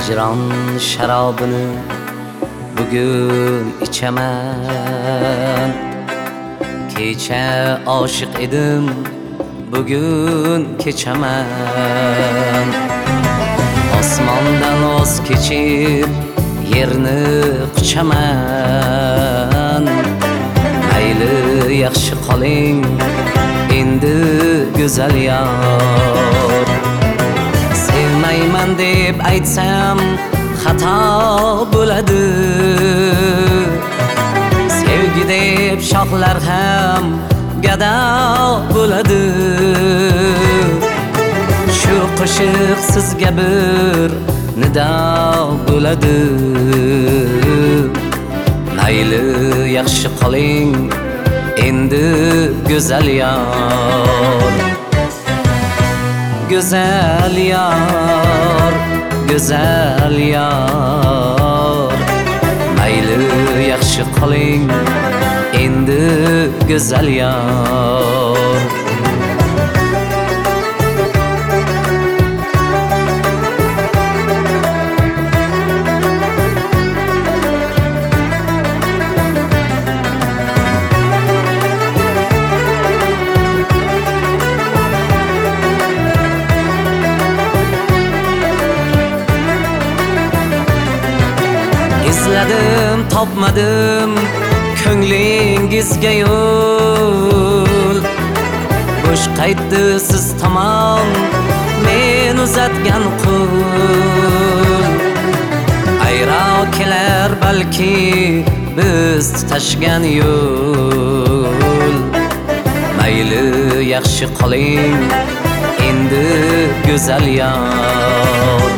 hicron sharobini bugun ichaman. Kecha oshiq edim, bugun kechaman. Osmondan voz kechib yerni quchaman. Mayli yaxshi qoling endi go'zal yor. Sevmayman deb aytsam xato bo'ladi. Sevgi deb shoxlar ham gado bo'ladi. Shu qo'shiq sizga bir nido bo'ladi. Mayli yaxshi qoling endi go'zal yor. Güzel yar, güzel yar. Mayli yaxshi qoling endi go'zal yar. İzledim, topmadım ko'nglingizga yo'l. Bo'sh qaytdi siz tomon men uzatgan qo'l. Ayro kelar balki biz tutashgan yo'l. Mayli yaxshi qoling endi go'zal yor.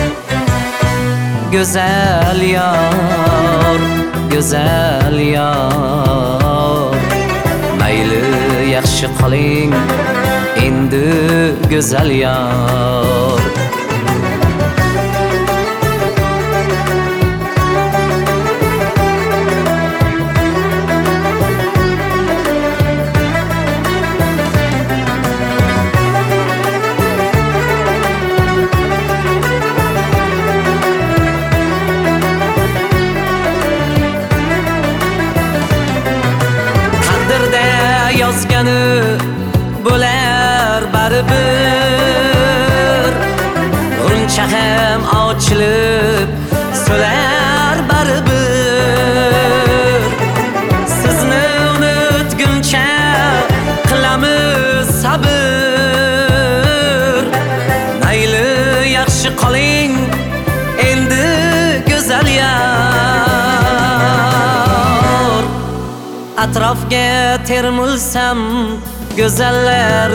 Güzel yar, güzel yar. Mayli yaxshi qoling endi go'zal yar. Yozgani bo'lar baribir. Uncha ham ochilib so'lar baribir. Sizni unutguncha qilamiz sabr. Mayli yaxshi qoling endi go'zal yor. Atrofga termulsam go'zallar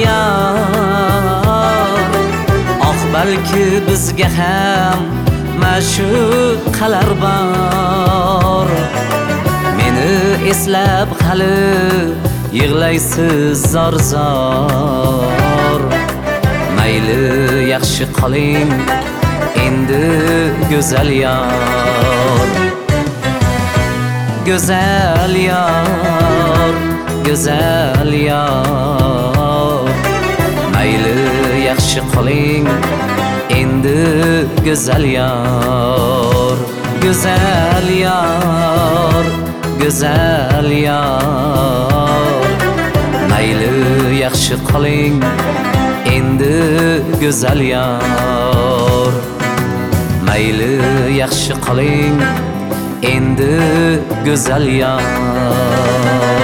bisyor. Oh balki bizga ham ma'shuqalar bor. Meni eslab hali yig'laysiz zor zor. Mayli yaxshi qoling endi go'zal yor. Güzel yar, güzel yar. Mayli yaxshi qoling endi go'zal yor. Güzel yar, güzel yar. Mayli yaxshi qoling endi go'zal yor. Mayli yaxshi qoling endi go'zal yar.